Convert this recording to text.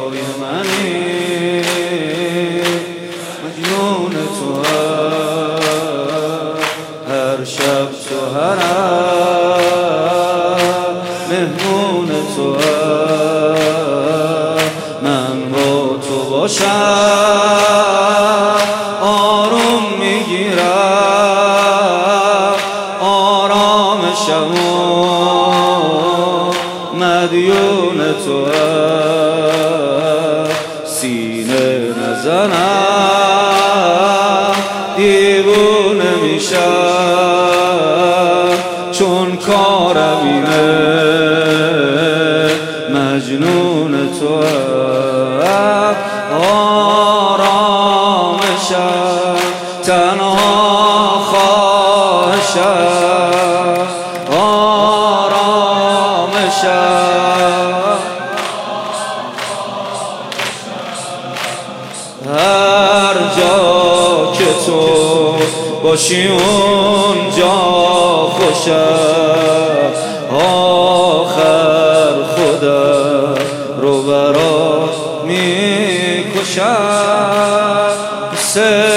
پیدای منی، مجنون تو هر شب تو هرم مهمون تو من با تو باشم آروم میگیرم آرامشم مدیون تو سینه نزنم دیوونه میشم چون کارم اینه مجنون تو آرامشم تنها خواهشم آرامشم هر جا که تو باشی اونجا خوشم آخر خودم رو برات میکشم